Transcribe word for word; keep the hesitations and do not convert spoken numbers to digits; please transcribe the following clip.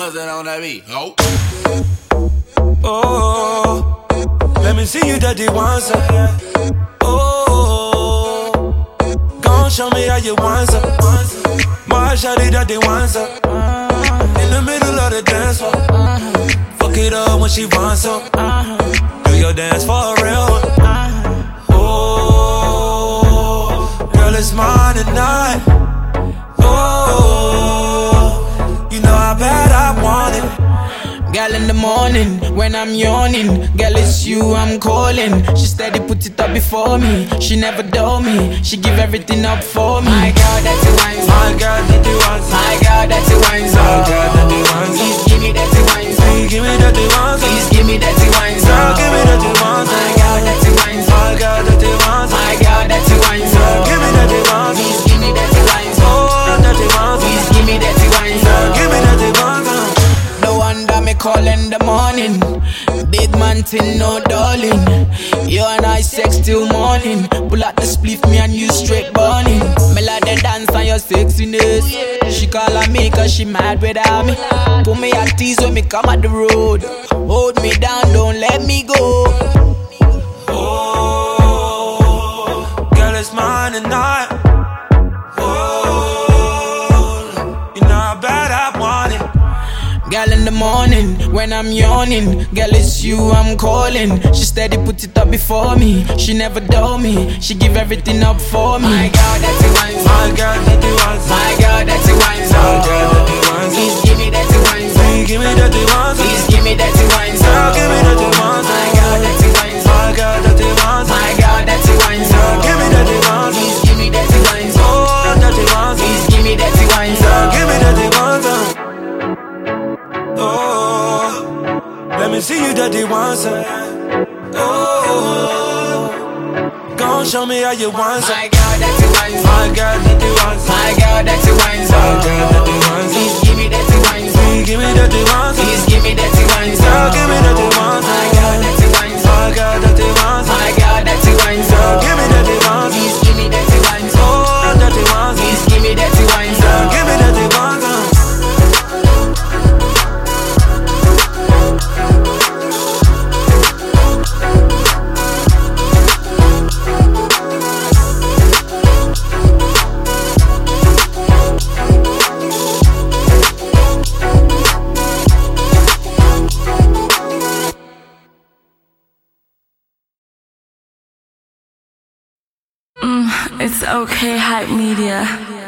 buzzing on that beat. Oh. Oh, let me see you dirty once. Oh, gon' show me how you want some. My shawty dirty once. In the middle of the dance floor. Fuck it up when she wants some. Do your dance for real. Oh, girl, it's mine tonight. Oh, you know how bad I want it. Girl, in the morning, when I'm yawning, girl, it's you I'm calling. She steady put it up before me. She never dull me. She give everything up for me. My girl, that's a wine song. My girl, that you want some. My girl, that's a wine song. My girl, that you want some. Please give me that wine song. Please give me that you want some. Please give me that wine song. Girl, give me that you want some. My girl, that's a wine song. My girl, that you want some. My girl, that's a wine song. Give me that you want some. Please give me that wine song. Oh, that you want some. Please give me that wine song. Give me that you want some. No wonder me call in the morning. Big man thing, no darling. You and I sex till morning. Pull out the spliff, me and you straight burning. Me like the dance and your sexiness. She call on me cause she mad without me. Put me at tease when me come at the road. Hold me down, don't let me go. Oh, girl, it's mine tonight. Oh, you know how bad I want it. Girl, in the morning, when I'm yawning, girl, it's you I'm calling. She steady put it up before me. She never dull me. She give everything up for me. My girl, that's a wine song. My girl, that you want some. My girl, that's a wine song. My girl, that you want some. Please give me that wine song. Please give me that you want some. Please give me that wine song. Girl, give me that you want some. My girl, that's a wine song. My girl, that you want some. My girl, that's a wine song. Give me that you want some. Please give me that wine song. Oh, that you want some. Please give me that wine song. Give me that you want some. Oh, let me see you dirty once. Oh, gon' show me how you want some. My girl, that's a wine song. My girl, that you want some. My girl, that's a wine song. My girl, that you want some. Please give me that wine song. Please give me that you want some. Please give me that wine song. Girl, give me that you want some. My girl, that's a wine song. My girl, that you want some. My girl, that's a wine song. Give me that you want some. Please give me that wine song. Oh, that you want some. Please give me that wine song. Give me that you want some. It's okay, Hype Media.